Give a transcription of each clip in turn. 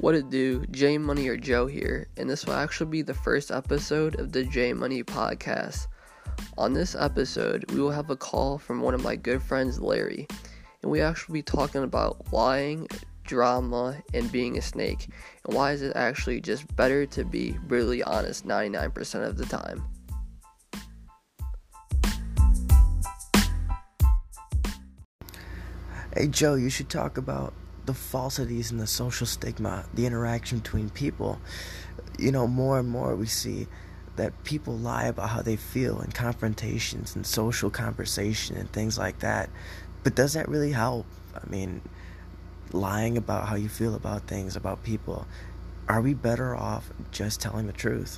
What it do, J Money or Joe here, and this will actually be the first episode of the J Money podcast. On this episode, we will have a call from one of my good friends, Larry, and we actually be talking about lying, drama, and being a snake, and why is it actually just better to be brutally honest 99% of the time. Hey Joe, you should talk about the falsities and the social stigma, the interaction between people. More and more we see that people lie about how they feel in confrontations and social conversation and things like that. But does that really help? Lying about how you feel about things, about people, are we better off just telling the truth?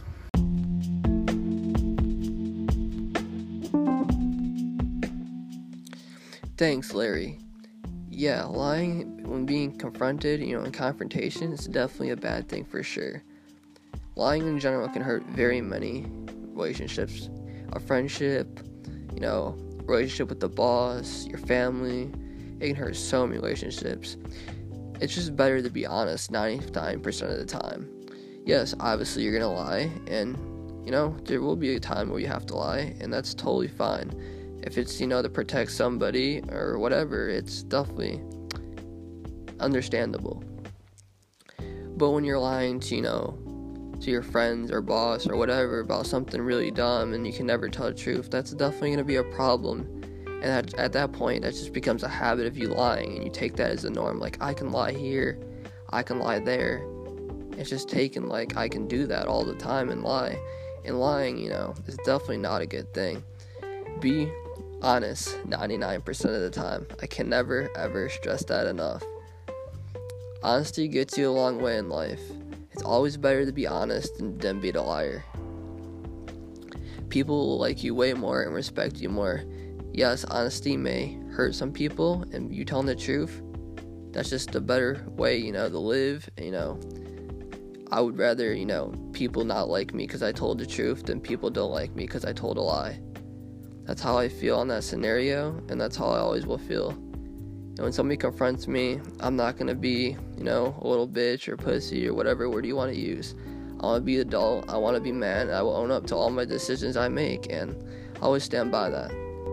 Thanks, Larry. Yeah, lying when being confronted, in confrontation is definitely a bad thing for sure. Lying in general can hurt very many relationships. A friendship, relationship with the boss, your family. It can hurt so many relationships. It's just better to be honest 99% of the time. Yes, obviously you're gonna lie, and there will be a time where you have to lie, and that's totally fine. If it's, to protect somebody or whatever, it's definitely understandable. But when you're lying to, to your friends or boss or whatever about something really dumb and you can never tell the truth, that's definitely going to be a problem. And at that point, that just becomes a habit of you lying, and you take that as a norm. Like, I can lie here, I can lie there. It's just taken like I can do that all the time and lie. And lying, is definitely not a good thing. Be honest 99% of the time. I can never ever stress that enough. Honesty gets you a long way in life. It's always better to be honest than be the liar. People will like you way more and respect you more. Yes, honesty may hurt some people, and you telling the truth, that's just a better way, to live. I would rather, people not like me because I told the truth than people don't like me because I told a lie. That's how I feel in that scenario, and that's how I always will feel. And when somebody confronts me, I'm not going to be, a little bitch or pussy or whatever word you want to use. I want to be adult, I want to be man, and I will own up to all my decisions I make, and I always stand by that.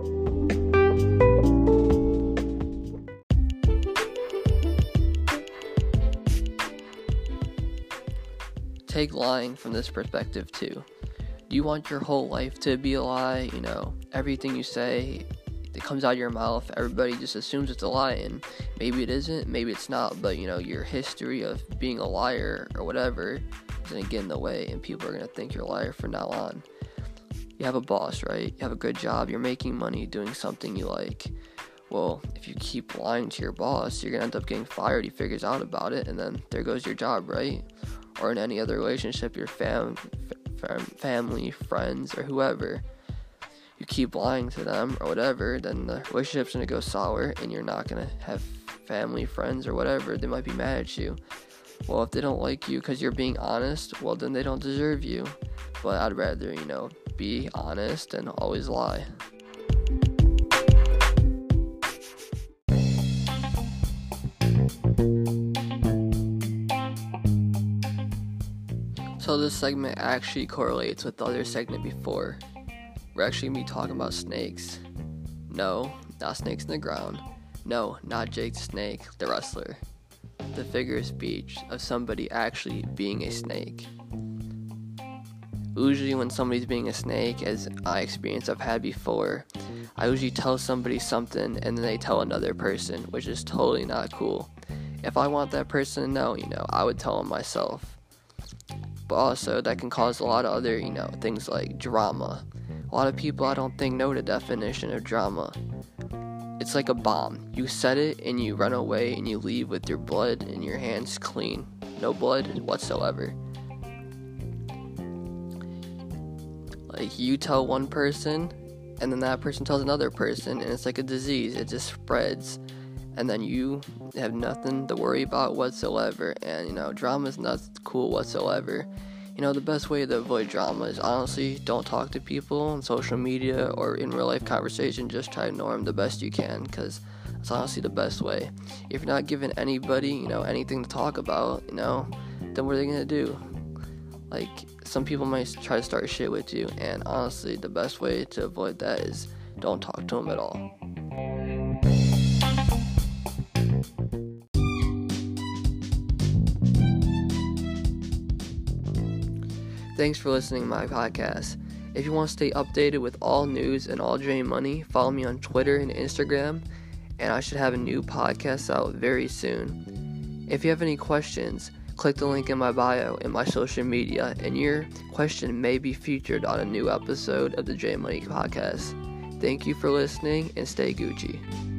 Take lying from this perspective too. Do you want your whole life to be a lie? Everything you say that comes out of your mouth, everybody just assumes it's a lie, and maybe it isn't, maybe it's not, but your history of being a liar or whatever is going to get in the way, and people are going to think you're a liar from now on. You have a boss, right? You have a good job, you're making money doing something you like. Well, if you keep lying to your boss, you're going to end up getting fired. He figures out about it, and then there goes your job, right? Or in any other relationship, your family, friends, or whoever, you keep lying to them or whatever, then the relationship's going to go sour, and you're not going to have family, friends, or whatever. They might be mad at you. Well, if they don't like you because you're being honest, well, then they don't deserve you. But I'd rather, be honest and always lie. So this segment actually correlates with the other segment before. We're actually going to be talking about snakes. No, not snakes in the ground. No, not Jake the Snake, the wrestler. The figure of speech of somebody actually being a snake. Usually when somebody's being a snake, as I experience I've had before, I usually tell somebody something and then they tell another person, which is totally not cool. If I want that person to know, I would tell them myself. But also, that can cause a lot of other, things like drama. A lot of people, I don't think, know the definition of drama. It's like a bomb. You set it and you run away and you leave with your blood and your hands clean. No blood whatsoever. Like, you tell one person, and then that person tells another person, and it's like a disease. It just spreads. And then you have nothing to worry about whatsoever. And, drama's not cool whatsoever. The best way to avoid drama is, honestly, don't talk to people on social media or in real life conversation. Just try to ignore them the best you can, because It's honestly the best way. If you're not giving anybody, anything to talk about, then what are they gonna do? Like, some people might try to start shit with you, and honestly, the best way to avoid that is don't talk to them at all. Thanks for listening to my podcast. If you want to stay updated with all news and all J Money, follow me on Twitter and Instagram, and I should have a new podcast out very soon. If you have any questions, click the link in my bio in my social media, and your question may be featured on a new episode of the J Money podcast. Thank you for listening, and stay Gucci.